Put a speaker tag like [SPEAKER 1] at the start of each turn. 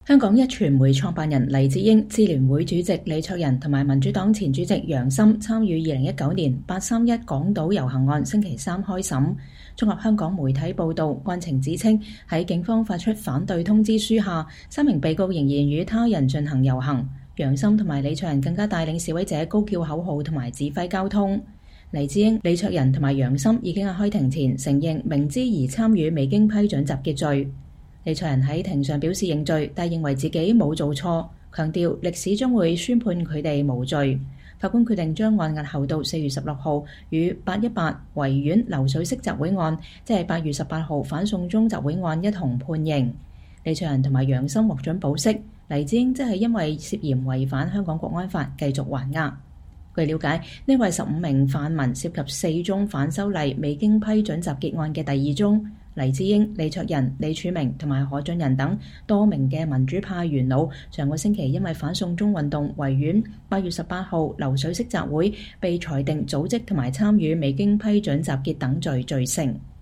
[SPEAKER 1] 香港壹傳媒創辦人黎智英、支聯會主席李卓人同埋民主黨前主席楊森參與2019年831港島遊行案星期三開審。綜合香港媒體報道，案情指稱喺警方發出反對通知書下，3名被告仍然與他人進行遊行。楊森同埋李卓人更加帶領示威者高叫口號同埋指揮交通。黎智英、李卓人同埋楊森已經喺開庭前承認明知而參與未經批准集結罪。李卓人喺庭上表示認罪，但認為自己冇做錯，強調歷史將會宣判佢哋無罪。法官決定將案押後到4月16號與818維園流水式集會案，即係8月18號反送中集會案一同判刑。李卓人同埋楊森獲准保釋，黎智英則係因為涉嫌違反香港國安法繼續還押。據了解，呢位15名泛民涉及4宗反修例未經批准集結案嘅第2宗。黎智英、李卓人、李柱銘同埋何俊仁等多名嘅民主派元老，上個星期因為反送中運動維園8月18號流水式集會，被裁定組織同埋參與未經批准集結等罪罪成。